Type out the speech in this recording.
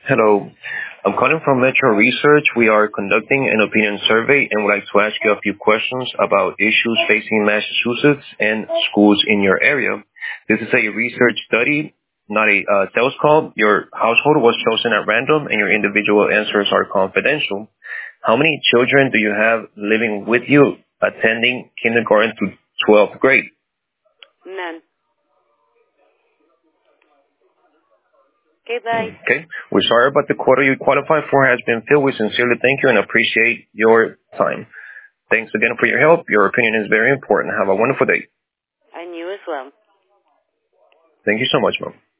Hello. I'm calling from Metro Research. We are conducting an opinion survey and would like to ask you a few questions about issues facing Massachusetts and schools in your area. This is a research study, not a sales call. Your household was chosen at random and your individual answers are confidential. How many children do you have living with you attending kindergarten to 12th grade? None. Okay, bye. Okay. We're sorry about the quota you qualified for has been filled. We sincerely thank you and appreciate your time. Thanks again for your help. Your opinion is very important. Have a wonderful day. And you as well. Thank you so much, Mom.